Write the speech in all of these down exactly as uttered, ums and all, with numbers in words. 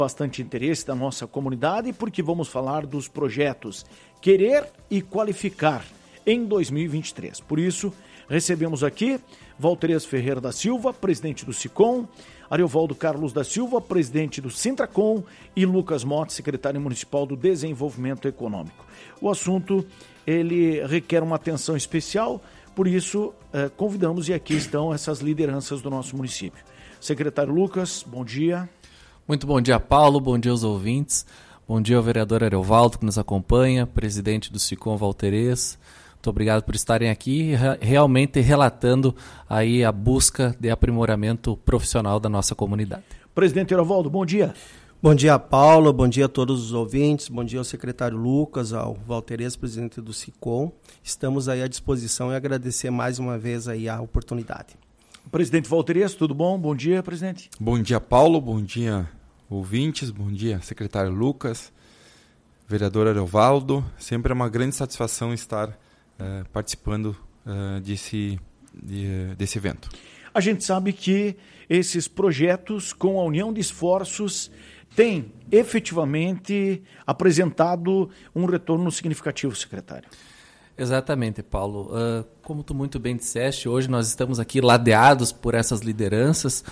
bastante interesse da nossa comunidade, porque vamos falar dos projetos Querer e Qualificar em dois mil e vinte e três. Por isso, recebemos aqui Valterez Ferreira da Silva, presidente do SICOM, Ariovaldo Carlos da Silva, presidente do Sintracom, e Lucas Motti, secretário municipal do Desenvolvimento Econômico. O assunto, ele requer uma atenção especial, por isso eh, convidamos, e aqui estão essas lideranças do nosso município. Secretário Lucas, bom dia. Muito bom dia, Paulo, bom dia aos ouvintes, bom dia ao vereador Ariovaldo que nos acompanha, presidente do SICOM Valterez. Muito obrigado por estarem aqui realmente relatando aí a busca de aprimoramento profissional da nossa comunidade. Presidente Ariovaldo, bom dia. Bom dia, Paulo, bom dia a todos os ouvintes, bom dia ao secretário Lucas, ao Valterez, presidente do SICOM. Estamos aí à disposição e agradecer mais uma vez aí a oportunidade. Presidente Valterez, tudo bom? Bom dia, presidente. Bom dia, Paulo, bom dia, ouvintes, bom dia, secretário Lucas, vereador Ariovaldo. Sempre é uma grande satisfação estar Uh, participando uh, desse, de, desse evento. A gente sabe que esses projetos, com a união de esforços, têm efetivamente apresentado um retorno significativo, secretário. Exatamente, Paulo. Uh, como tu muito bem disseste, hoje nós estamos aqui ladeados por essas lideranças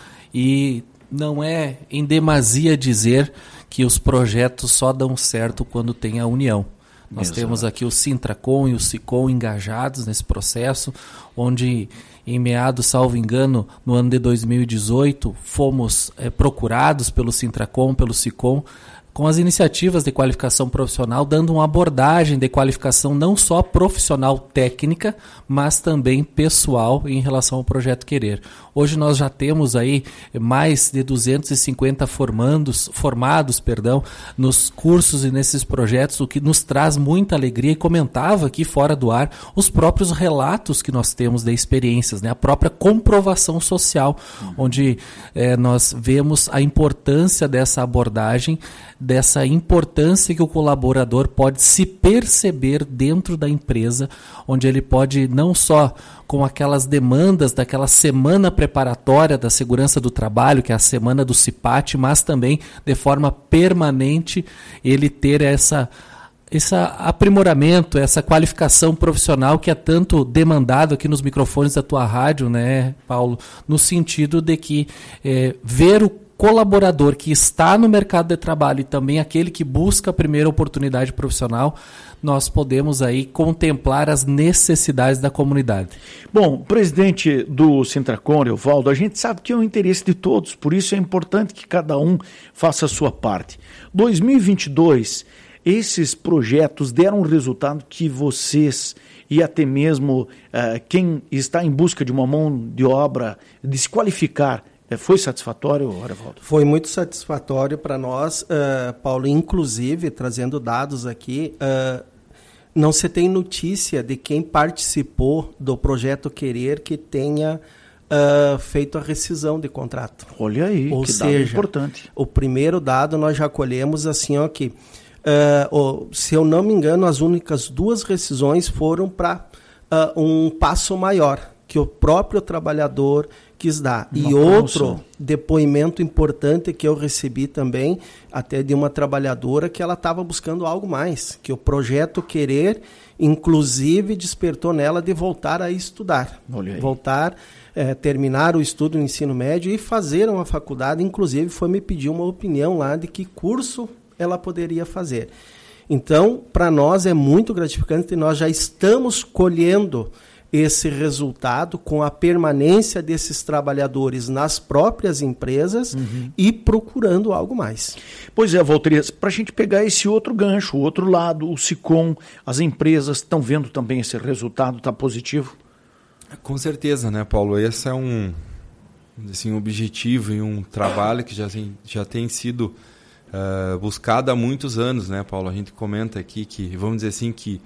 e não é em demasia dizer que os projetos só dão certo quando tem a união. Nós Exato. Temos aqui o Sintracom e o SICOM engajados nesse processo, onde em meados, salvo engano, no ano de dois mil e dezoito, fomos é, procurados pelo Sintracom, pelo SICOM, com as iniciativas de qualificação profissional, dando uma abordagem de qualificação não só profissional técnica, mas também pessoal em relação ao Projeto Querer. Hoje nós já temos aí mais de duzentos e cinquenta formandos, formados perdão, nos cursos e nesses projetos, o que nos traz muita alegria, e comentava aqui fora do ar os próprios relatos que nós temos de experiências, né? A própria comprovação social, uhum. onde é, nós vemos a importância dessa abordagem, dessa importância que o colaborador pode se perceber dentro da empresa, onde ele pode não só com aquelas demandas daquela semana preparatória da segurança do trabalho, que é a semana do CIPAT, mas também de forma permanente ele ter essa, esse aprimoramento, essa qualificação profissional que é tanto demandado aqui nos microfones da tua rádio, né, Paulo, no sentido de que é, ver o colaborador que está no mercado de trabalho e também aquele que busca a primeira oportunidade profissional, nós podemos aí contemplar as necessidades da comunidade. Bom, presidente do Sintracom, Ariovaldo, a gente sabe que é o interesse de todos, por isso é importante que cada um faça a sua parte. dois mil e vinte e dois, esses projetos deram um resultado que vocês e até mesmo uh, quem está em busca de uma mão de obra, de se qualificar, foi satisfatório, Ariovaldo? Foi muito satisfatório para nós, uh, Paulo, inclusive, trazendo dados aqui, uh, não se tem notícia de quem participou do Projeto Querer que tenha uh, feito a rescisão de contrato. Olha aí, Ou que seja, dado importante. O primeiro dado nós já colhemos assim, ó, que, uh, oh, se eu não me engano, as únicas duas rescisões foram para uh, um passo maior, que o próprio trabalhador quis dar. Uma e outro promoção. Depoimento importante que eu recebi também, até de uma trabalhadora, que ela estava buscando algo mais, que o Projeto Querer, inclusive, despertou nela de voltar a estudar. Voltar, é, terminar o estudo no ensino médio e fazer uma faculdade, inclusive foi me pedir uma opinião lá de que curso ela poderia fazer. Então, para nós é muito gratificante e nós já estamos colhendo esse resultado com a permanência desses trabalhadores nas próprias empresas uhum. e procurando algo mais. Pois é, Valterez, para a gente pegar esse outro gancho, o outro lado, o SICOM, as empresas estão vendo também esse resultado, está positivo? Com certeza, né, Paulo? Esse é um assim, objetivo e um trabalho que já tem, já tem sido uh, buscado há muitos anos, né, Paulo? A gente comenta aqui que, vamos dizer assim, que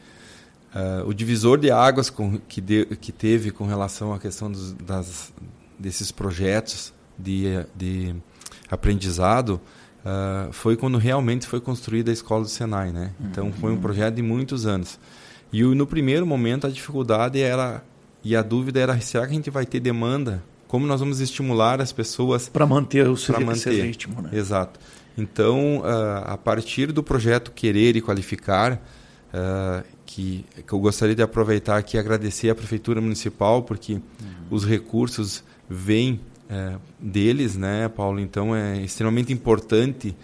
Uh, o divisor de águas com, que, de, que teve com relação à questão dos, das, desses projetos de, de aprendizado uh, foi quando realmente foi construída a escola do Senai, né? Então foi um projeto de muitos anos. E no primeiro momento a dificuldade era, e a dúvida era, será que a gente vai ter demanda? Como nós vamos estimular as pessoas para manter o seu manter. ritmo, né? Exato. Então, uh, a partir do projeto Querer e Qualificar, uh, que, que eu gostaria de aproveitar aqui e agradecer à Prefeitura Municipal, porque uhum. os recursos vêm uh, deles, né, Paulo? Então, é extremamente importante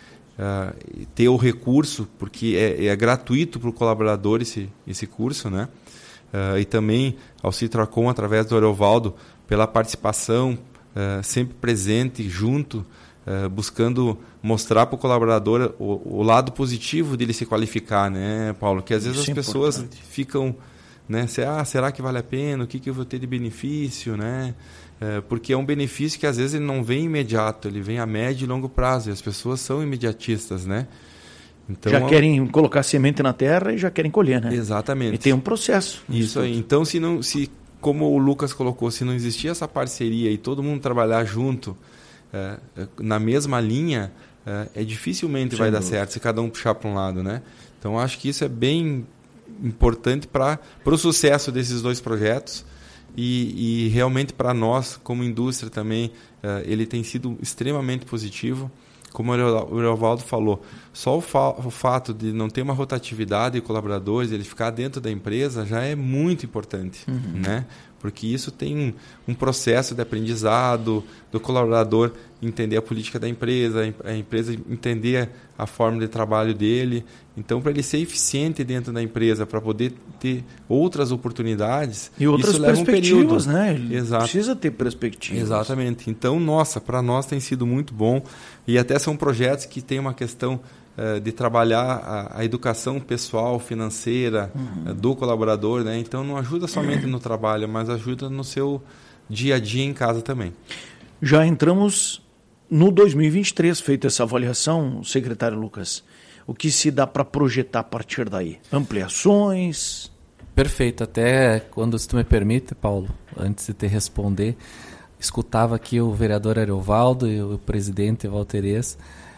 uh, ter o recurso, porque é, é gratuito para o colaborador esse, esse curso, né? Uh, e também ao Citracom, através do Ariovaldo, pela participação uh, sempre presente, junto, Uh, buscando mostrar para o colaborador o, o lado positivo dele se qualificar, né, Paulo? Que às vezes Isso as é pessoas importante. ficam, né, se, ah, será que vale a pena? O que, que eu vou ter de benefício, né? Uh, porque é um benefício que às vezes ele não vem imediato, ele vem a médio e longo prazo, e as pessoas são imediatistas, né? Então, já querem colocar semente na terra e já querem colher, né? Exatamente. E tem um processo. Isso aí. Então, se não, se, como o Lucas colocou, se não existir essa parceria e todo mundo trabalhar junto, É, na mesma linha, é, é dificilmente Sem vai dúvida. dar certo se cada um puxar para um lado, né? Então acho que isso é bem importante para o sucesso desses dois projetos e, e realmente para nós como indústria também, é, ele tem sido extremamente positivo. Como o Ariovaldo falou, só o, fa o fato de não ter uma rotatividade de colaboradores, ele ficar dentro da empresa já é muito importante, uhum. né? Porque isso tem um, um processo de aprendizado do colaborador entender a política da empresa, a empresa entender a forma de trabalho dele. Então, para ele ser eficiente dentro da empresa, para poder ter outras oportunidades, e outras isso leva um perspectivas, período. né? Ele Exato. precisa ter perspectivas. Exatamente. Então, nossa, para nós tem sido muito bom. E até são projetos que têm uma questão uh, de trabalhar a, a educação pessoal, financeira uhum. uh, do colaborador, né? Então, não ajuda somente no trabalho, mas ajuda no seu dia a dia em casa também. Já entramos no dois mil e vinte e três, feita essa avaliação, secretário Lucas. O que se dá para projetar a partir daí? Ampliações? Perfeito. Até quando, se tu me permite, Paulo, antes de te responder, escutava aqui o vereador Ariovaldo e o presidente Valterez,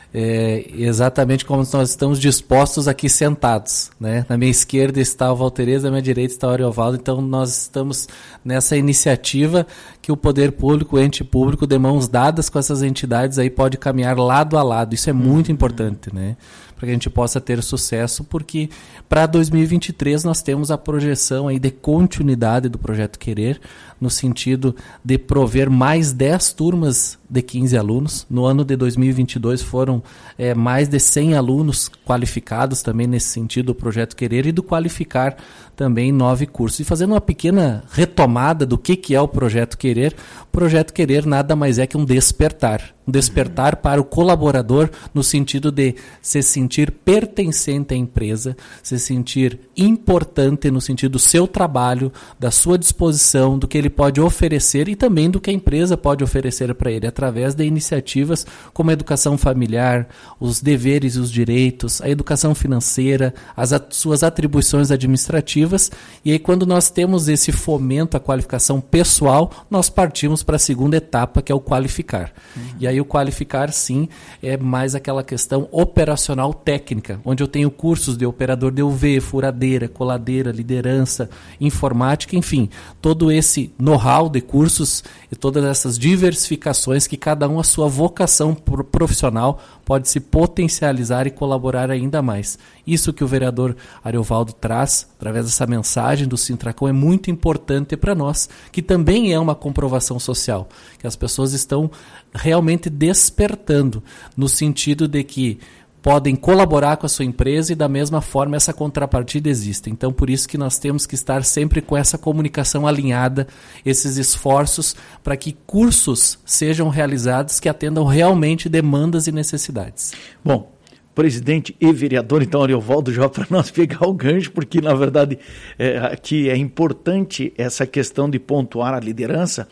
é, exatamente como nós estamos dispostos aqui sentados, né? Na minha esquerda está o Valterez, na minha direita está o Ariovaldo, então nós estamos nessa iniciativa que o poder público, o ente público, de mãos dadas com essas entidades aí pode caminhar lado a lado. Isso é muito uhum. importante, né? Para que a gente possa ter sucesso, porque para dois mil e vinte e três nós temos a projeção aí de continuidade do Projeto Querer, no sentido de prover mais dez turmas de quinze alunos. No ano de dois mil e vinte e dois foram é, mais de cem alunos qualificados também nesse sentido do Projeto Querer, e do Qualificar também nove cursos. E fazendo uma pequena retomada do que, que é o Projeto Querer, o Projeto Querer nada mais é que um despertar. Um despertar para o colaborador no sentido de se sentir pertencente à empresa, se sentir importante no sentido do seu trabalho, da sua disposição, do que ele pode oferecer e também do que a empresa pode oferecer para ele, através de iniciativas como a educação familiar, os deveres e os direitos, a educação financeira, as at- suas atribuições administrativas. E aí, quando nós temos esse fomento à qualificação pessoal, nós partimos para a segunda etapa, que é o Qualificar. Uhum. E aí o Qualificar, sim, é mais aquela questão operacional técnica, onde eu tenho cursos de operador de U V, furadeira, coladeira, liderança, informática, enfim, todo esse know-how de cursos e todas essas diversificações que cada um a sua vocação profissional pode se potencializar e colaborar ainda mais. Isso que o vereador Ariovaldo traz, através dessa mensagem do Sintracom, é muito importante para nós, que também é uma comprovação social, que as pessoas estão realmente despertando, no sentido de que podem colaborar com a sua empresa e da mesma forma essa contrapartida existe. Então, por isso que nós temos que estar sempre com essa comunicação alinhada, esses esforços para que cursos sejam realizados que atendam realmente demandas e necessidades. Bom, presidente e vereador, então, Ariovaldo, já para nós pegar o gancho, porque na verdade é, aqui é importante essa questão de pontuar a liderança.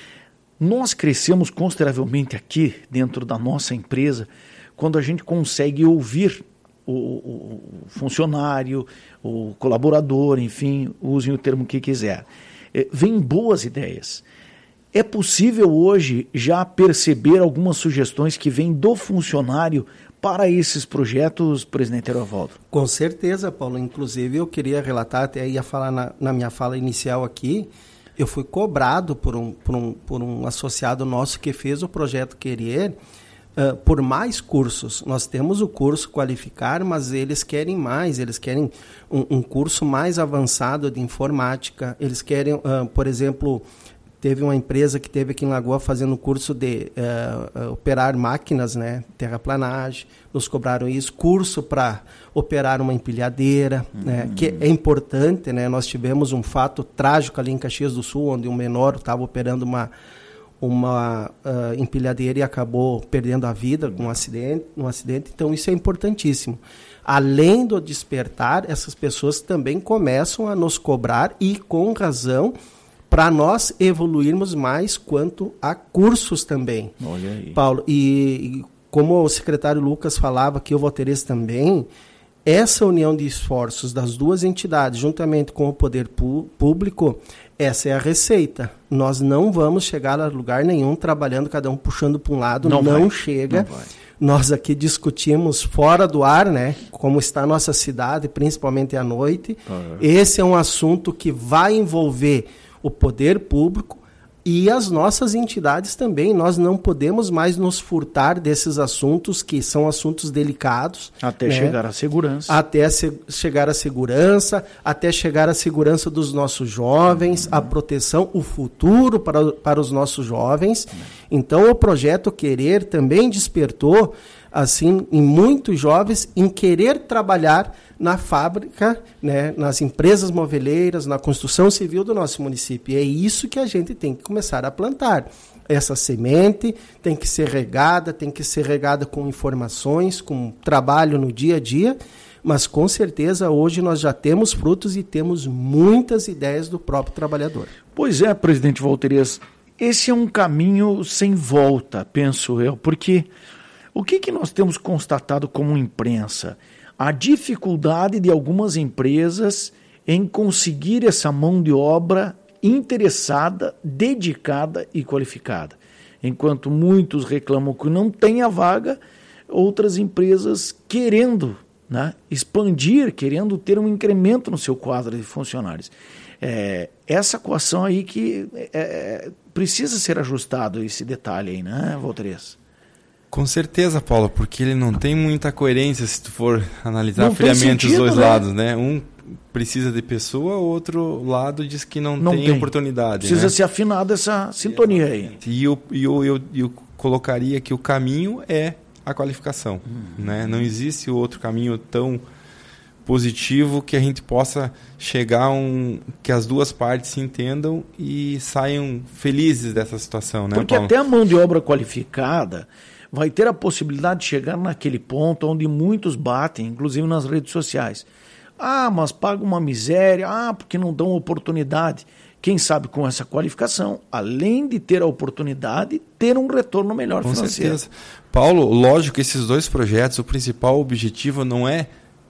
Nós crescemos consideravelmente aqui dentro da nossa empresa quando a gente consegue ouvir o, o, o funcionário, o colaborador, enfim, usem o termo que quiser. É, vem boas ideias. É possível hoje já perceber algumas sugestões que vêm do funcionário para esses projetos, presidente Ariovaldo? Com certeza, Paulo. Inclusive, eu queria relatar, até ia falar na, na minha fala inicial aqui, eu fui cobrado por um, por um, por um associado nosso que fez o Projeto Querer, uh, por mais cursos. Nós temos o curso Qualificar, mas eles querem mais, eles querem um, um curso mais avançado de informática, eles querem, uh, por exemplo, teve uma empresa que teve aqui em Lagoa fazendo curso de uh, uh, operar máquinas, né, terraplanagem, nos cobraram isso, curso para operar uma empilhadeira, uhum. né, que é importante, né, nós tivemos um fato trágico ali em Caxias do Sul, onde um menor estava operando uma, uma uh, empilhadeira e acabou perdendo a vida com um acidente, um acidente, então isso é importantíssimo. Além do despertar, essas pessoas também começam a nos cobrar, e com razão, para nós evoluirmos mais quanto a cursos também. Olha aí. Paulo, e, e como o secretário Lucas falava, que o Valteres também, essa união de esforços das duas entidades, juntamente com o poder pu- público, essa é a receita. Nós não vamos chegar a lugar nenhum trabalhando, cada um puxando para um lado, não, não chega. Não vai. Nós aqui discutimos fora do ar, né, como está a nossa cidade, principalmente à noite. Uhum. Esse é um assunto que vai envolver o poder público e as nossas entidades também. Nós não podemos mais nos furtar desses assuntos, que são assuntos delicados. Até né? chegar à segurança. Até se, chegar à segurança, até chegar à segurança dos nossos jovens, uhum. a proteção, o futuro para, para os nossos jovens. Uhum. Então, o projeto Querer também despertou, assim, em muitos jovens, em querer trabalhar na fábrica, né, nas empresas moveleiras, na construção civil do nosso município. E é isso que a gente tem que começar a plantar. Essa semente tem que ser regada, tem que ser regada com informações, com trabalho no dia a dia, mas com certeza hoje nós já temos frutos e temos muitas ideias do próprio trabalhador. Pois é, presidente Valteres, esse é um caminho sem volta, penso eu, porque o que, que nós temos constatado como imprensa? A dificuldade de algumas empresas em conseguir essa mão de obra interessada, dedicada e qualificada. Enquanto muitos reclamam que não tem a vaga, outras empresas querendo, né, expandir, querendo ter um incremento no seu quadro de funcionários. É, essa equação aí que é, precisa ser ajustado, esse detalhe aí, né, Valteres? Com certeza, Paulo, porque ele não tem muita coerência se tu for analisar não friamente sentido, os dois né? lados, né? Um precisa de pessoa, o outro lado diz que não, não tem, tem oportunidade. Precisa né? ser afinada essa sintonia aí. E eu, eu, eu, eu colocaria que o caminho é a qualificação. Hum. Né? Não existe outro caminho tão positivo que a gente possa chegar a um... que as duas partes se entendam e saiam felizes dessa situação. Né, Porque Paulo? até a mão de obra qualificada vai ter a possibilidade de chegar naquele ponto onde muitos batem, inclusive nas redes sociais. Ah, mas paga uma miséria, ah, porque não dão oportunidade. Quem sabe com essa qualificação, além de ter a oportunidade, ter um retorno melhor com financeiro. Certeza. Paulo, lógico que esses dois projetos, o principal objetivo não é,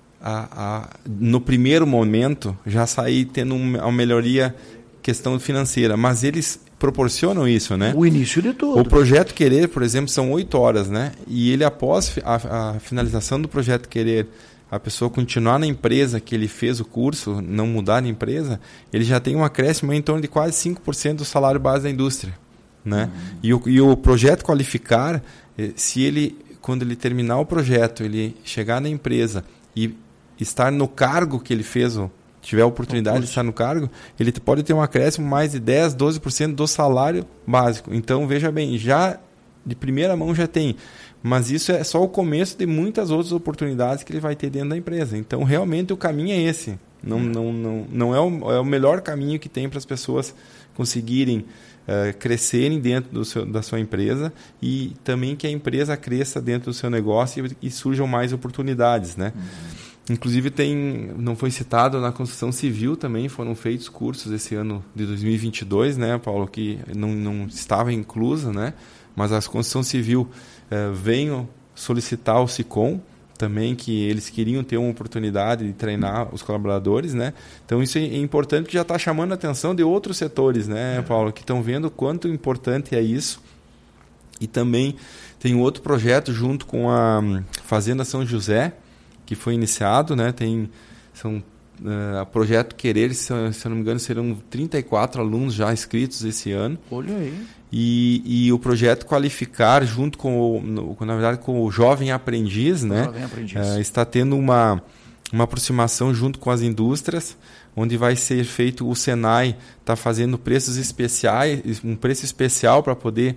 a, a, no primeiro momento, já sair tendo uma melhoria questão financeira, mas eles proporcionam isso, né? O início de tudo. O projeto Querer, por exemplo, são oito horas, né? E ele, após a, a finalização do projeto Querer, a pessoa continuar na empresa que ele fez o curso, não mudar de empresa, ele já tem um acréscimo em torno de quase cinco por cento do salário base da indústria, né? Uhum. E, o, e o projeto Qualificar, se ele, quando ele terminar o projeto, ele chegar na empresa e estar no cargo que ele fez o tiver a oportunidade de estar no cargo, ele pode ter um acréscimo mais de dez, doze por cento do salário básico. Então, veja bem, já de primeira mão já tem. Mas isso é só o começo de muitas outras oportunidades que ele vai ter dentro da empresa. Então, realmente, o caminho é esse. Não, não, não, não é, o, é o melhor caminho que tem para as pessoas conseguirem uh, crescerem dentro do seu, da sua empresa e também que a empresa cresça dentro do seu negócio e, e surjam mais oportunidades, né? Uhum. Inclusive, tem, não foi citado, na construção civil também foram feitos cursos esse ano de dois mil e vinte e dois, né, Paulo, que não, não estava inclusa, né, mas a construção civil eh, veio solicitar o SICOM também, que eles queriam ter uma oportunidade de treinar os colaboradores, né? Então, isso é importante, porque já está chamando a atenção de outros setores, né, Paulo, que estão vendo o quanto importante é isso. E também tem outro projeto junto com a Fazenda São José, que foi iniciado, né? Tem, são uh, Projeto Querer, se, se eu não me engano, serão trinta e quatro alunos já inscritos esse ano. Olha aí. E, e o projeto Qualificar, junto com o, no, na verdade, com o Jovem Aprendiz, né? Jovem Aprendiz. Uh, está tendo uma, uma aproximação junto com as indústrias, onde vai ser feito, o Senai está fazendo preços especiais, um preço especial para poder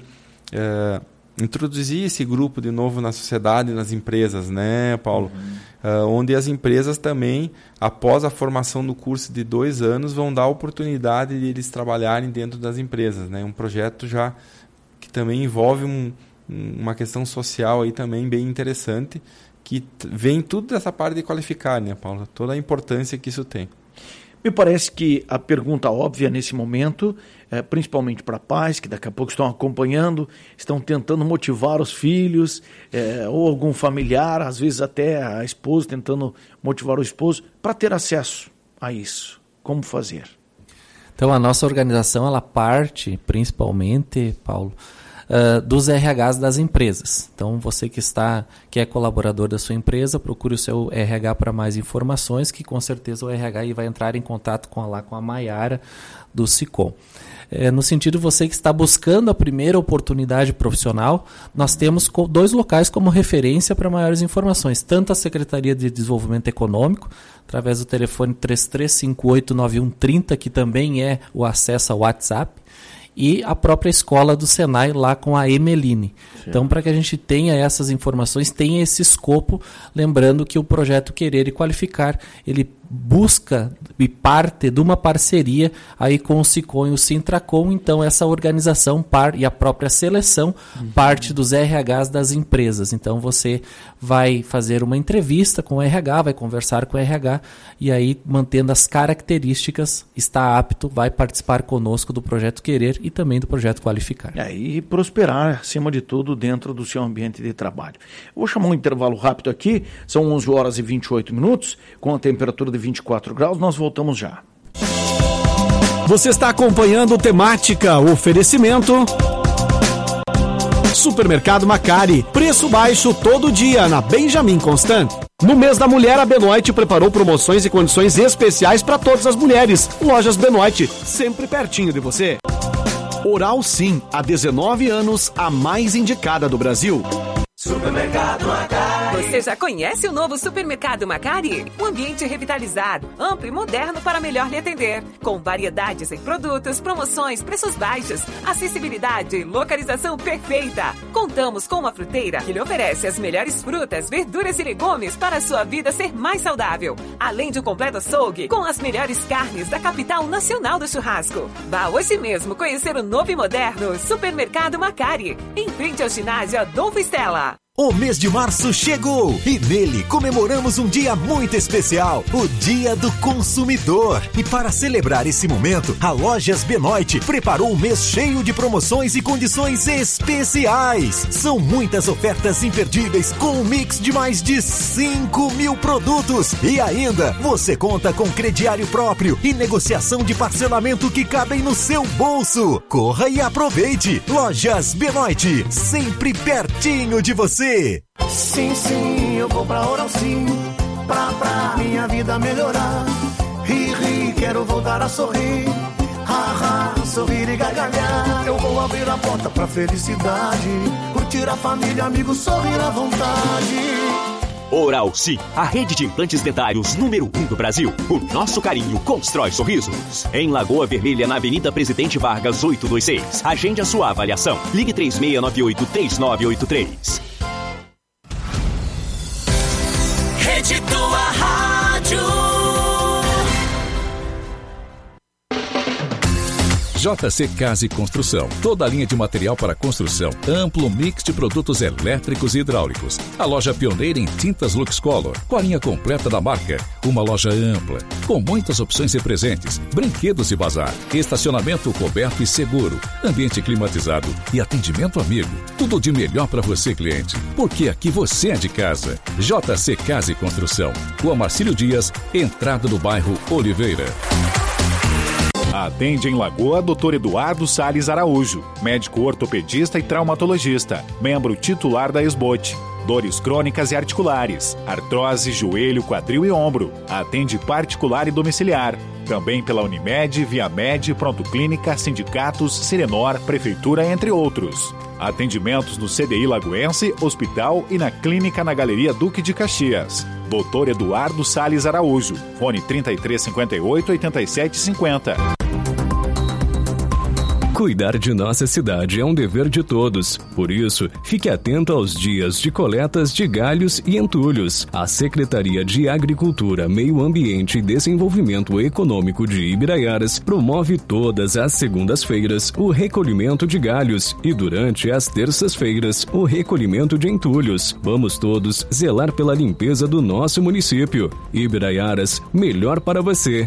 uh, introduzir esse grupo de novo na sociedade, nas empresas, né, Paulo? Uhum. Uh, onde as empresas também, após a formação do curso de dois anos, vão dar a oportunidade de eles trabalharem dentro das empresas, né? Um projeto já que também envolve um, uma questão social aí também bem interessante, que vem tudo dessa parte de qualificar, né, Paulo? Toda a importância que isso tem. Me parece que a pergunta óbvia nesse momento, é, principalmente para pais que daqui a pouco estão acompanhando, estão tentando motivar os filhos, é, ou algum familiar, às vezes até a esposa tentando motivar o esposo, para ter acesso a isso. Como fazer? Então a nossa organização, ela parte principalmente, Paulo, Uh, dos R Hs das empresas. Então, você que está, que é colaborador da sua empresa, procure o seu R H para mais informações, que com certeza o R H aí vai entrar em contato com a, lá, com a Maiara do SICOM. É, no sentido, você que está buscando a primeira oportunidade profissional, nós temos dois locais como referência para maiores informações, tanto a Secretaria de Desenvolvimento Econômico, através do telefone três três cinco oito nove um três zero, que também é o acesso ao WhatsApp, e a própria escola do Senai lá com a Emeline. Sim. Então, para que a gente tenha essas informações, tenha esse escopo, lembrando que o projeto Querer e Qualificar, ele busca e parte de uma parceria aí com o SICOM e o Sintracom. Então essa organização par, e a própria seleção uhum. parte dos R Hs das empresas. Então você vai fazer uma entrevista com o R H, vai conversar com o R H e aí, mantendo as características, está apto, vai participar conosco do projeto Querer e também do projeto Qualificar. É, e prosperar, acima de tudo, dentro do seu ambiente de trabalho. Eu vou chamar um intervalo rápido aqui, são onze horas e vinte e oito minutos, com a temperatura de vinte e quatro graus, nós voltamos já. Você está acompanhando Temática, oferecimento Supermercado Macari, preço baixo todo dia na Benjamin Constant. No mês da mulher, a Benoit preparou promoções e condições especiais para todas as mulheres. Lojas Benoit, sempre pertinho de você. Oral Sim, há dezenove anos, a mais indicada do Brasil. Supermercado Macari. Você já conhece o novo Supermercado Macari? Um ambiente revitalizado, amplo e moderno para melhor lhe atender. Com variedades em produtos, promoções, preços baixos, acessibilidade e localização perfeita. Contamos com uma fruteira que lhe oferece as melhores frutas, verduras e legumes para a sua vida ser mais saudável. Além de um completo açougue com as melhores carnes da capital nacional do churrasco. Vá hoje mesmo conhecer o novo e moderno Supermercado Macari, em frente ao ginásio Adolfo Stella. O mês de março chegou e nele comemoramos um dia muito especial, o Dia do Consumidor. E para celebrar esse momento, a Lojas Benoit preparou um mês cheio de promoções e condições especiais. São muitas ofertas imperdíveis com um mix de mais de cinco mil produtos. E ainda, você conta com crediário próprio e negociação de parcelamento que cabem no seu bolso. Corra e aproveite! Lojas Benoit, sempre pertinho de você. Sim, sim, eu vou pra Oral Sim, pra, pra minha vida melhorar. Ri, ri, quero voltar a sorrir. Ha, ha, sorrir e gargalhar. Eu vou abrir a porta pra felicidade, curtir a família, amigos, sorrir à vontade. Oral Sim, a rede de implantes dentários número um do Brasil. O nosso carinho constrói sorrisos. Em Lagoa Vermelha, na Avenida Presidente Vargas, oitocentos e vinte e seis. Agende a sua avaliação. Ligue três seis nove oito, três nove oito três. Rede Tua Rádio. J C Casa e Construção. Toda a linha de material para construção. Amplo mix de produtos elétricos e hidráulicos. A loja pioneira em tintas Luxcolor. Com a linha completa da marca. Uma loja ampla. Com muitas opções e presentes. Brinquedos e bazar. Estacionamento coberto e seguro. Ambiente climatizado e atendimento amigo. Tudo de melhor para você, cliente. Porque aqui você é de casa. J C Casa e Construção. Rua Marcílio Dias, entrada do bairro Oliveira. Atende em Lagoa doutor Eduardo Salles Araújo, médico ortopedista e traumatologista, membro titular da Esbote. dores crônicas e articulares, artrose, joelho, quadril e ombro. Atende particular e domiciliar. Também pela Unimed, Viamed, Pronto Clínica, sindicatos, Serenor, Prefeitura, entre outros. Atendimentos no C D I Lagoense, Hospital e na Clínica na Galeria Duque de Caxias. doutor Eduardo Salles Araújo. Fone trinta e três cinquenta e oito, oitenta e sete cinquenta. Cuidar de nossa cidade é um dever de todos. Por isso, fique atento aos dias de coletas de galhos e entulhos. A Secretaria de Agricultura, Meio Ambiente e Desenvolvimento Econômico de Ibiraiaras promove todas as segundas-feiras o recolhimento de galhos e, durante as terças-feiras, o recolhimento de entulhos. Vamos todos zelar pela limpeza do nosso município. Ibiraiaras, melhor para você.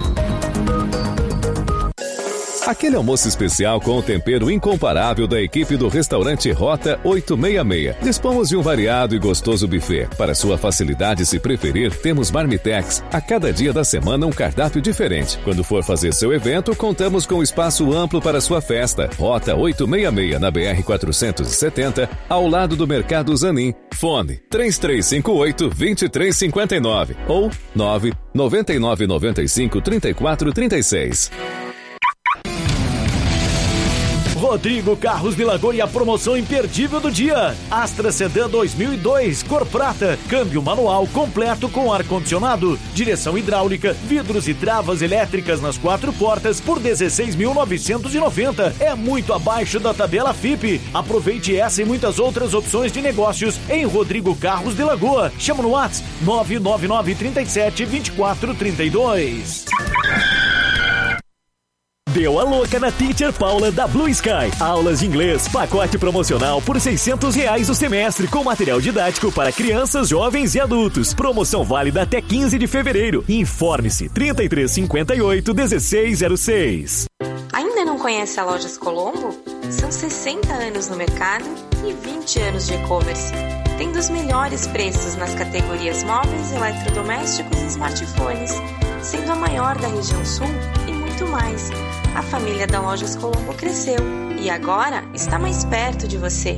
Aquele almoço especial com o tempero incomparável da equipe do restaurante Rota oitocentos e sessenta e seis. Dispomos de um variado e gostoso buffet. Para sua facilidade, se preferir, temos Marmitex. A cada dia da semana, um cardápio diferente. Quando for fazer seu evento, contamos com espaço amplo para sua festa. Rota oitocentos e sessenta e seis, na B R quatrocentos e setenta, ao lado do Mercado Zanin. Fone três três cinco oito, dois três cinco nove ou nove nove nove nove cinco, três quatro três seis. Rodrigo Carros de Lagoa e a promoção imperdível do dia. Astra Sedan dois mil e dois, cor prata, câmbio manual completo com ar-condicionado, direção hidráulica, vidros e travas elétricas nas quatro portas por dezesseis mil novecentos e noventa. É muito abaixo da tabela F I P. Aproveite essa e muitas outras opções de negócios em Rodrigo Carros de Lagoa. Chama no WhatsApp nove nove nove, trinta e sete, vinte e quatro, trinta e dois. Deu a louca na Teacher Paula da Blue Sky. Aulas de inglês, pacote promocional por seiscentos reais o semestre, com material didático para crianças, jovens e adultos. Promoção válida até quinze de fevereiro. Informe-se trinta e três cinquenta e oito, dezesseis zero seis. Ainda não conhece a Lojas Colombo? São sessenta anos no mercado e vinte anos de e-commerce. Tendo os melhores preços nas categorias móveis, eletrodomésticos e smartphones, sendo a maior da região sul e muito mais. A família da Lojas Colombo cresceu e agora está mais perto de você.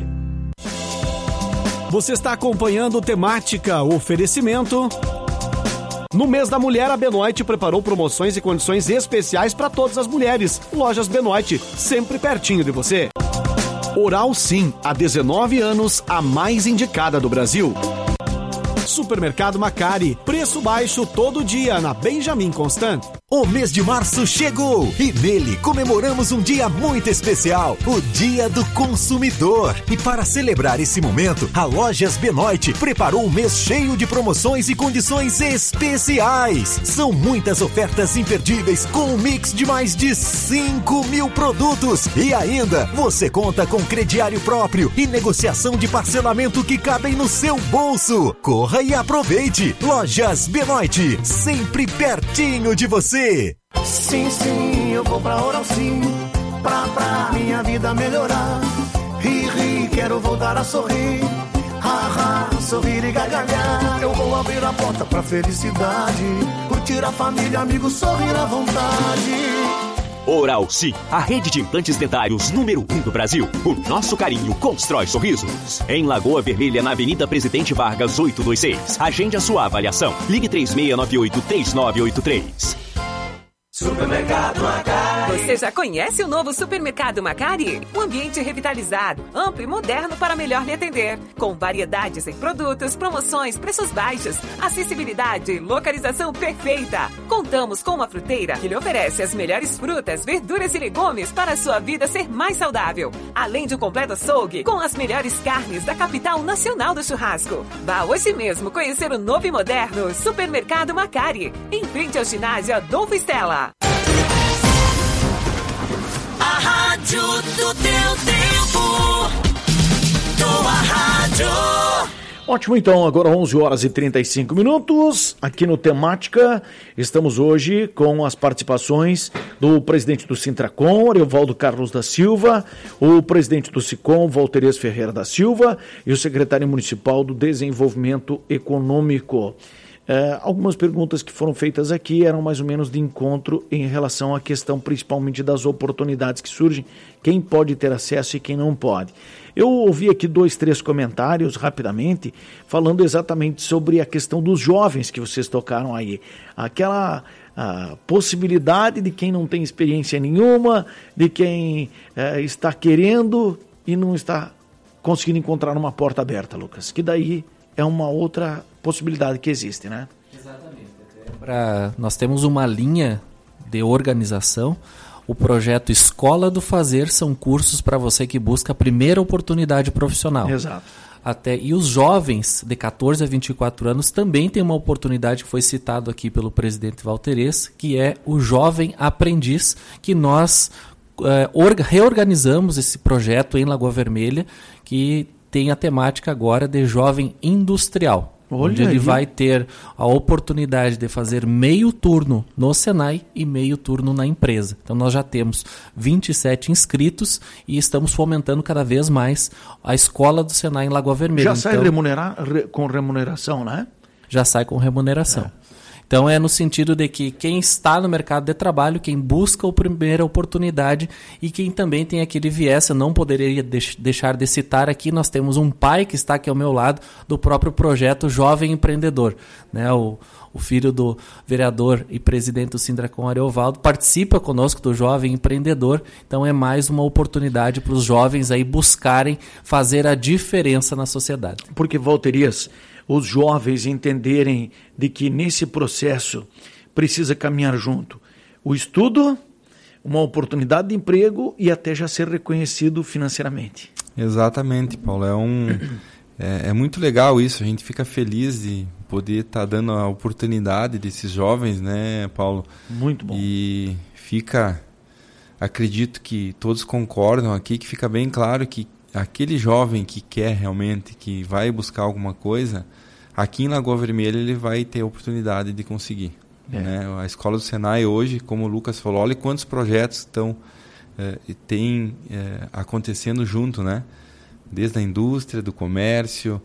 Você está acompanhando Temática Oferecimento. No mês da mulher, a Benoit preparou promoções e condições especiais para todas as mulheres. Lojas Benoit, sempre pertinho de você. Oral Sim, há dezenove anos, a mais indicada do Brasil. Supermercado Macari, preço baixo todo dia na Benjamin Constant. O mês de março chegou e nele comemoramos um dia muito especial, o Dia do Consumidor. E para celebrar esse momento, a Lojas Benoit preparou um mês cheio de promoções e condições especiais. São muitas ofertas imperdíveis com um mix de mais de cinco mil produtos. E ainda, você conta com crediário próprio e negociação de parcelamento que cabem no seu bolso. Corra e aproveite! Lojas Benoit, sempre pertinho de você. Sim, sim, eu vou pra Oral Sim, pra, pra minha vida melhorar. Ri, ri, quero voltar a sorrir. Ha, ha, sorrir e gargalhar. Eu vou abrir a porta pra felicidade, curtir a família, amigos, sorrir à vontade. Oral Sim, a rede de implantes dentários número um do Brasil. O nosso carinho constrói sorrisos. Em Lagoa Vermelha, na Avenida Presidente Vargas oitocentos e vinte e seis. Agende a sua avaliação. Ligue três seis nove oito, três nove oito três. Supermercado Macari. Você já conhece o novo Supermercado Macari? Um ambiente revitalizado, amplo e moderno para melhor lhe atender. Com variedades em produtos, promoções, preços baixos, acessibilidade e localização perfeita. Contamos com uma fruteira que lhe oferece as melhores frutas, verduras e legumes para a sua vida ser mais saudável. Além de um completo açougue com as melhores carnes da capital nacional do churrasco. Vá hoje mesmo conhecer o novo e moderno Supermercado Macari, em frente ao ginásio Adolfo Stella. A rádio do teu tempo. Tua rádio. Ótimo, então, agora onze horas e trinta e cinco minutos, aqui no Temática, estamos hoje com as participações do presidente do Sintracom, Ariovaldo Carlos da Silva, o presidente do SICOM, Valterias Ferreira da Silva, e o secretário municipal do Desenvolvimento Econômico. É, algumas perguntas que foram feitas aqui eram mais ou menos de encontro em relação à questão principalmente das oportunidades que surgem, quem pode ter acesso e quem não pode. Eu ouvi aqui dois, três comentários rapidamente, falando exatamente sobre a questão dos jovens que vocês tocaram aí. Aquela a possibilidade de quem não tem experiência nenhuma, de quem é, está querendo e não está conseguindo encontrar uma porta aberta, Lucas, que daí é uma outra possibilidade que existe, né? Exatamente. Pra, nós temos uma linha de organização. O projeto Escola do Fazer são cursos para você que busca a primeira oportunidade profissional. Exato. Até, e os jovens de catorze a vinte e quatro anos também têm uma oportunidade que foi citado aqui pelo presidente Valterez, que é o Jovem Aprendiz, que nós é, orga, reorganizamos esse projeto em Lagoa Vermelha, que tem a temática agora de jovem industrial. Olha onde ele aí. Vai ter a oportunidade de fazer meio turno no Senai e meio turno na empresa. Então nós já temos vinte e sete inscritos e estamos fomentando cada vez mais a escola do Senai em Lagoa Vermelha. Já então, sai remunerar, re, com remuneração, né? Já sai com remuneração. É. Então é no sentido de que quem está no mercado de trabalho, quem busca a primeira oportunidade e quem também tem aquele viés, eu não poderia deixar de citar aqui, nós temos um pai que está aqui ao meu lado do próprio projeto Jovem Empreendedor, né? O, o filho do vereador e presidente do Sindracom, Ariovaldo, participa conosco do Jovem Empreendedor, então é mais uma oportunidade para os jovens aí buscarem fazer a diferença na sociedade. Porque, Valterias, os jovens entenderem de que nesse processo precisa caminhar junto o estudo, uma oportunidade de emprego e até já ser reconhecido financeiramente. Exatamente, Paulo. É, um, é, é muito legal isso. A gente fica feliz de poder estar tá dando a oportunidade desses jovens, né, Paulo? Muito bom. E fica, acredito que todos concordam aqui, que fica bem claro que aquele jovem que quer realmente, que vai buscar alguma coisa, aqui em Lagoa Vermelha ele vai ter a oportunidade de conseguir. É. Né? A Escola do Senai hoje, como o Lucas falou, olha quantos projetos estão é, tem é, acontecendo junto, né? Desde a indústria, do comércio.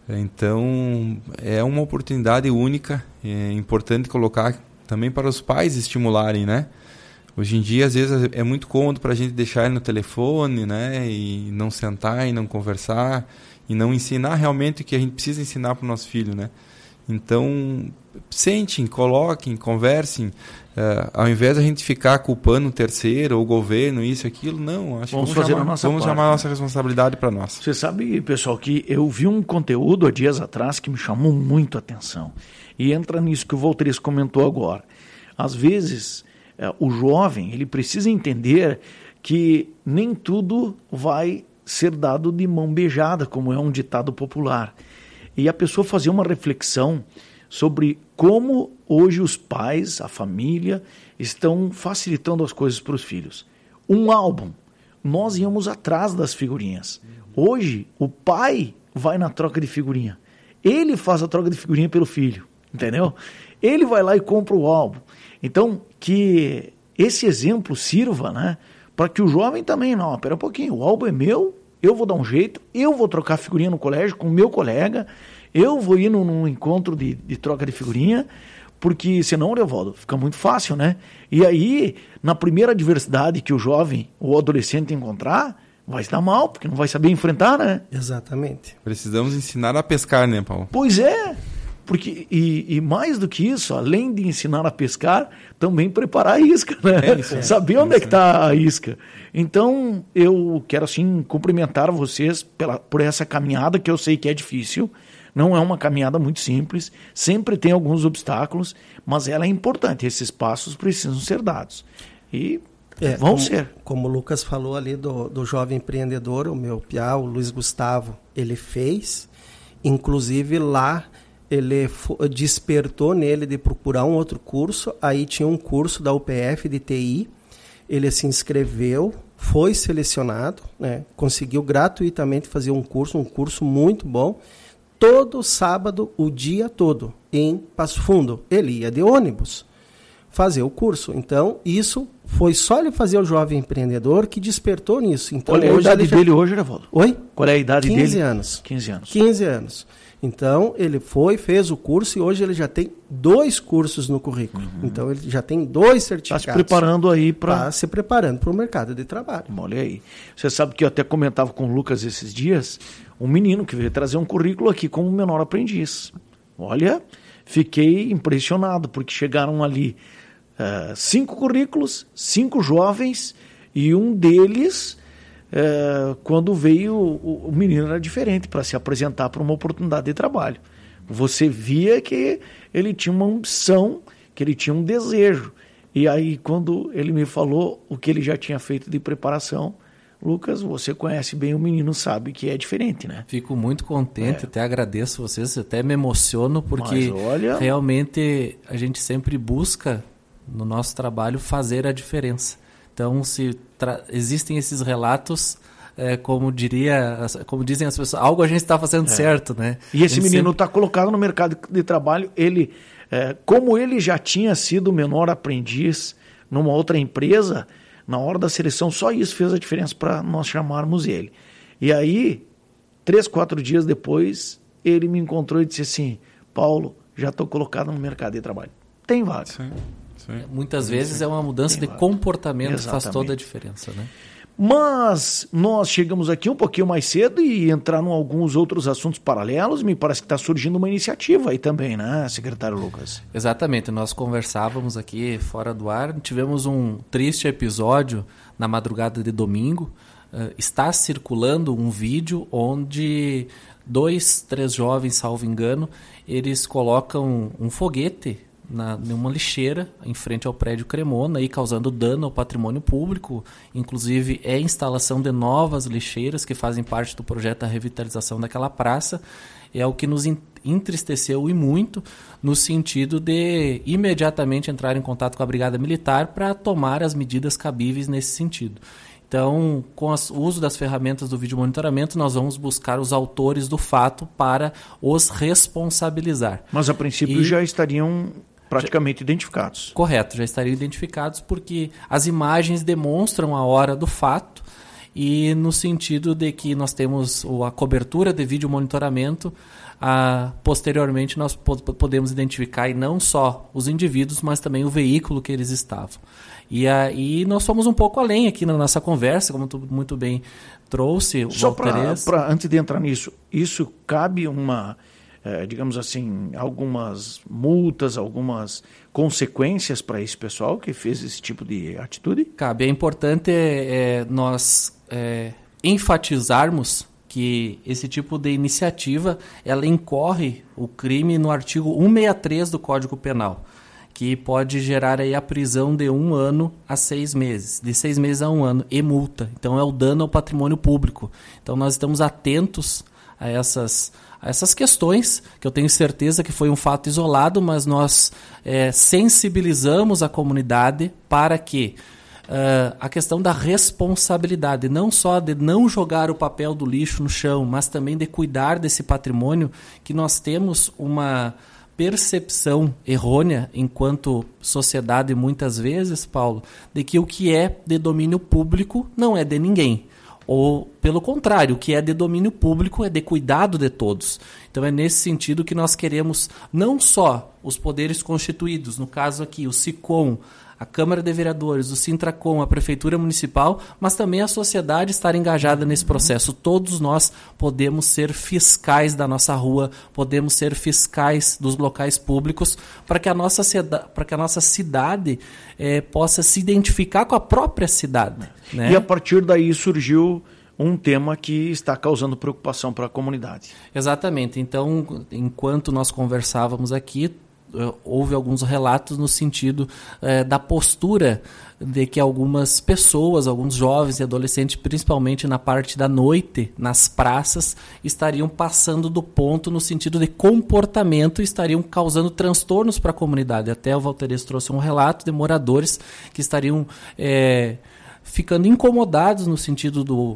Então, é uma oportunidade única, é importante colocar também para os pais estimularem, né? Hoje em dia, às vezes, é muito cômodo para a gente deixar ele no telefone, né? E não sentar e não conversar e não ensinar realmente o que a gente precisa ensinar para o nosso filho, né? Então, sentem, coloquem, conversem. Uh, ao invés de a gente ficar culpando o terceiro ou o governo, isso, aquilo, não. Acho vamos que vamos fazer chamar, a nossa vamos parte, chamar a nossa né? responsabilidade para nós. Você sabe, pessoal, que eu vi um conteúdo há dias atrás que me chamou muito a atenção. E entra nisso que o Valterias comentou agora. Às vezes, uh, o jovem ele precisa entender que nem tudo vai ser dado de mão beijada, como é um ditado popular. E a pessoa fazer uma reflexão sobre como hoje os pais, a família, estão facilitando as coisas para os filhos. Um álbum, nós íamos atrás das figurinhas. Hoje, o pai vai na troca de figurinha. Ele faz a troca de figurinha pelo filho, entendeu? Ele vai lá e compra o álbum. Então, que esse exemplo sirva, né, para que o jovem também, não, pera um pouquinho, o álbum é meu, eu vou dar um jeito, eu vou trocar figurinha no colégio com o meu colega, eu vou ir num, num encontro de, de troca de figurinha, porque senão, Leovaldo, fica muito fácil, né? E aí, na primeira adversidade que o jovem ou adolescente encontrar, vai se dar mal, porque não vai saber enfrentar, né? Exatamente. Precisamos ensinar a pescar, né, Paulo? Pois é, porque, e, e mais do que isso, além de ensinar a pescar, também preparar a isca, né? É isso, é. Saber onde é que está a isca. Então, eu quero, assim, cumprimentar vocês pela, por essa caminhada, que eu sei que é difícil. Não é uma caminhada muito simples, sempre tem alguns obstáculos, mas ela é importante, esses passos precisam ser dados. E é, vão como, ser. Como o Lucas falou ali do, do jovem empreendedor, o meu piá, o Luiz Gustavo, ele fez, inclusive lá ele despertou nele de procurar um outro curso, aí tinha um curso da U P F de T I, ele se inscreveu, foi selecionado, né, conseguiu gratuitamente fazer um curso, um curso muito bom, todo sábado, o dia todo, em Passo Fundo. Ele ia de ônibus fazer o curso. Então, isso foi só ele fazer o jovem empreendedor que despertou nisso. Então, qual é a hoje idade já... dele hoje, Revaldo? Oi? Qual é a idade quinze dele? anos. quinze anos. quinze anos. Então, ele foi, fez o curso e hoje ele já tem dois cursos no currículo. Uhum. Então, ele já tem dois certificados. Está se preparando aí para... Está se preparando para o mercado de trabalho. Olha aí. Você sabe que eu até comentava com o Lucas esses dias, um menino que veio trazer um currículo aqui como menor aprendiz. Olha, fiquei impressionado, porque chegaram ali uh, cinco currículos, cinco jovens, e um deles... É, quando veio, o, o menino era diferente para se apresentar para uma oportunidade de trabalho. Você via que ele tinha uma ambição, que ele tinha um desejo. E aí, quando ele me falou o que ele já tinha feito de preparação, Lucas, você conhece bem o menino, sabe que é diferente, né? Fico muito contente, é. até agradeço vocês, até me emociono, porque olha... realmente a gente sempre busca, no nosso trabalho, fazer a diferença. Então, se tra- existem esses relatos, é, como diria, como dizem as pessoas, algo a gente está fazendo é. certo, né? E esse menino está sempre... colocado no mercado de trabalho, ele, é, como ele já tinha sido menor aprendiz numa outra empresa, na hora da seleção, só isso fez a diferença para nós chamarmos ele. E aí, três, quatro dias depois, ele me encontrou e disse assim, Paulo, já estou colocado no mercado de trabalho. Tem vaga. Sim. Sim. Muitas vezes é uma mudança de comportamento que faz toda a diferença, né? Mas nós chegamos aqui um pouquinho mais cedo e entraram alguns outros assuntos paralelos. Me parece que está surgindo uma iniciativa aí também, né, secretário Lucas? Exatamente. Nós conversávamos aqui fora do ar, tivemos um triste episódio na madrugada de domingo. Uh, está circulando um vídeo onde dois, três jovens, salvo engano, eles colocam um foguete Na, numa lixeira em frente ao prédio Cremona, aí causando dano ao patrimônio público. Inclusive é a instalação de novas lixeiras que fazem parte do projeto da revitalização daquela praça. É o que nos entristeceu e muito, no sentido de imediatamente entrar em contato com a Brigada Militar para tomar as medidas cabíveis nesse sentido. Então, com as, o uso das ferramentas do vídeo monitoramento, nós vamos buscar os autores do fato para os responsabilizar. Mas a princípio e... já estariam praticamente já, identificados. Correto, já estariam identificados porque as imagens demonstram a hora do fato e no sentido de que nós temos a cobertura de vídeo monitoramento, a, posteriormente nós podemos identificar e não só os indivíduos, mas também o veículo que eles estavam. E aí nós fomos um pouco além aqui na nossa conversa, como tu muito bem trouxe. Só para, antes de entrar nisso, isso cabe uma... É, digamos assim, algumas multas, algumas consequências para esse pessoal que fez esse tipo de atitude? Cabe. É importante é, nós é, enfatizarmos que esse tipo de iniciativa ela incorre o crime no artigo cento e sessenta e três do Código Penal, que pode gerar aí a prisão de um ano a seis meses, de seis meses a um ano, e multa. Então é o dano ao patrimônio público. Então nós estamos atentos a essas... essas questões, que eu tenho certeza que foi um fato isolado, mas nós é, sensibilizamos a comunidade para que uh, a questão da responsabilidade, não só de não jogar o papel do lixo no chão, mas também de cuidar desse patrimônio, que nós temos uma percepção errônea enquanto sociedade muitas vezes, Paulo, de que o que é de domínio público não é de ninguém. Ou, pelo contrário, o que é de domínio público é de cuidado de todos. Então é nesse sentido que nós queremos não só os poderes constituídos, no caso aqui o SICOM, a Câmara de Vereadores, o Sintracom, a Prefeitura Municipal, mas também a sociedade estar engajada nesse processo. Todos nós podemos ser fiscais da nossa rua, podemos ser fiscais dos locais públicos, para que a nossa, cida- para que a nossa cidade eh, possa se identificar com a própria cidade. Né? E a partir daí surgiu um tema que está causando preocupação para a comunidade. Exatamente. Então, enquanto nós conversávamos aqui, houve alguns relatos no sentido eh, da postura de que algumas pessoas, alguns jovens e adolescentes, principalmente na parte da noite, nas praças, estariam passando do ponto no sentido de comportamento e estariam causando transtornos para a comunidade. Até o Valteres trouxe um relato de moradores que estariam eh, ficando incomodados no sentido do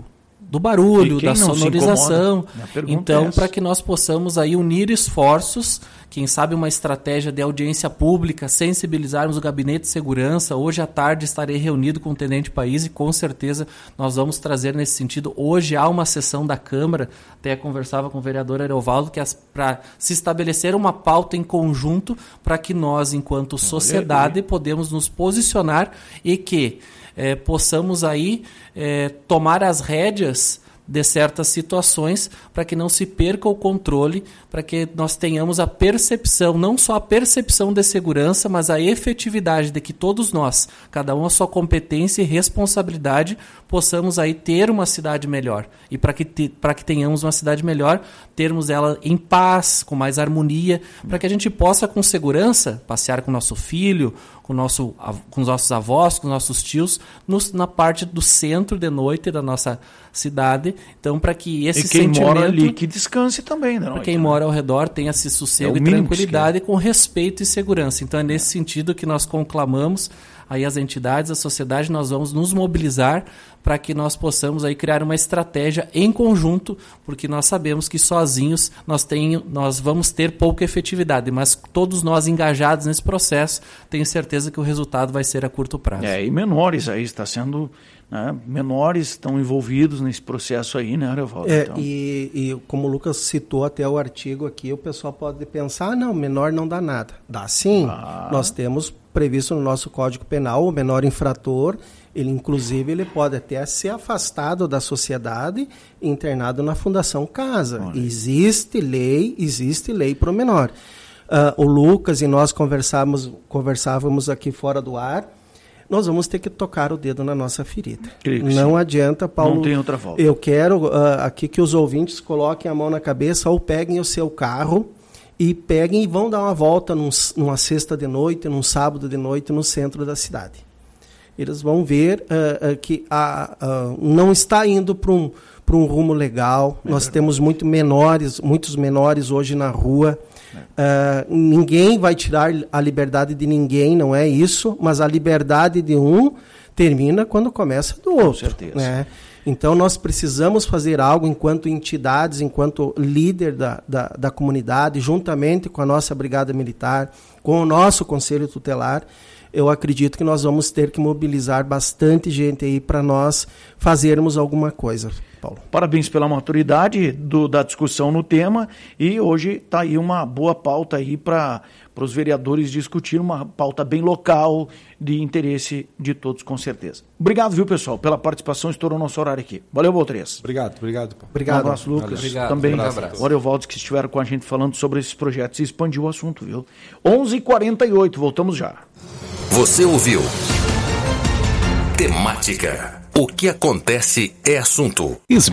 do barulho, da não sonorização. Então, é para que nós possamos aí unir esforços, quem sabe uma estratégia de audiência pública, sensibilizarmos o gabinete de segurança. Hoje à tarde estarei reunido com o Tenente País e com certeza nós vamos trazer nesse sentido. Hoje há uma sessão da Câmara, até conversava com o vereador Areovaldo, que é para se estabelecer uma pauta em conjunto para que nós, enquanto sociedade, podemos nos posicionar e que eh, possamos aí eh, tomar as rédeas de certas situações para que não se perca o controle, para que nós tenhamos a percepção, não só a percepção de segurança, mas a efetividade de que todos nós, cada um a sua competência e responsabilidade, possamos aí ter uma cidade melhor. E para que, te, para que tenhamos uma cidade melhor, termos ela em paz, com mais harmonia, para que a gente possa com segurança passear com o nosso filho, com, nosso, com os nossos avós, com os nossos tios, nos, na parte do centro de noite da nossa cidade. Então, para que esse e quem sentimento... mora ali que descanse também, né? Para quem mora ao redor tenha esse sossego é e tranquilidade com respeito e segurança. Então, é nesse sentido que nós conclamamos aí as entidades, a sociedade, nós vamos nos mobilizar para que nós possamos aí criar uma estratégia em conjunto, porque nós sabemos que sozinhos nós, tem, nós vamos ter pouca efetividade, mas todos nós engajados nesse processo, tenho certeza que o resultado vai ser a curto prazo. É, e menores aí, está sendo... Né, menores estão envolvidos nesse processo aí, né, Areovaldo? É, então. e, e como o Lucas citou até o artigo aqui, o pessoal pode pensar, ah, não, menor não dá nada. Dá sim, ah. Nós temos previsto no nosso Código Penal o menor infrator, ele inclusive ele pode até ser afastado da sociedade e internado na Fundação Casa. Olha. Existe lei, existe lei para o menor. Uh, o Lucas e nós conversávamos, conversávamos aqui fora do ar, nós vamos ter que tocar o dedo na nossa ferida. Não sim. adianta, Paulo. Não tem outra volta. Eu quero uh, aqui que os ouvintes coloquem a mão na cabeça ou peguem o seu carro e peguem e vão dar uma volta num, numa sexta de noite, num sábado de noite, no centro da cidade. Eles vão ver uh, uh, que uh, uh, não está indo para um, para um rumo legal. É Nós verdade. temos muito menores, muitos menores hoje na rua. Uh, ninguém vai tirar a liberdade de ninguém, não é isso, mas a liberdade de um termina quando começa do outro. Com certeza. Né? Então nós precisamos fazer algo enquanto entidades, enquanto líder da, da, da comunidade, juntamente com a nossa Brigada Militar, com o nosso Conselho Tutelar. Eu acredito que nós vamos ter que mobilizar bastante gente aí para nós fazermos alguma coisa, Paulo. Parabéns pela maturidade do, da discussão no tema, e hoje está aí uma boa pauta aí para os vereadores discutir, uma pauta bem local, de interesse de todos, com certeza. Obrigado, viu, pessoal, pela participação, estourou nosso horário aqui. Valeu, Baltrês. Obrigado, obrigado. Paulo. Obrigado. Um abraço, Lucas. Obrigado. Também. Um abraço. O Areovaldo, que estiveram com a gente falando sobre esses projetos e expandiu o assunto, viu? onze e quarenta e oito, voltamos já. Você ouviu Temática. O que acontece é assunto.